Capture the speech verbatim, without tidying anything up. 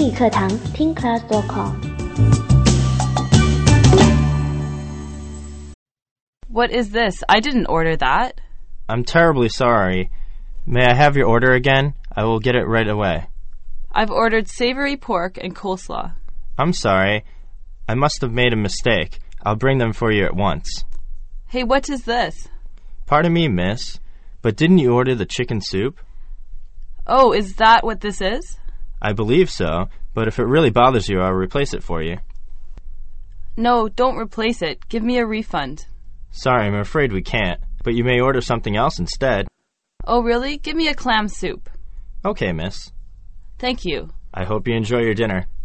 英语课堂听 class dot com。 What is this? I didn't order that. I'm terribly sorry. May I have your order again? I will get it right away. I've ordered savory pork and coleslaw. I'm sorry. I must have made a mistake. I'll bring them for you at once. Hey, what is this? Pardon me, miss, but didn't you order the chicken soup? Oh, is that what this is? I believe so, but if it really bothers you, I'll replace it for you. No, don't replace it. Give me a refund. Sorry, I'm afraid we can't, but you may order something else instead. Oh, really? Give me a clam soup. Okay, miss. Thank you. I hope you enjoy your dinner.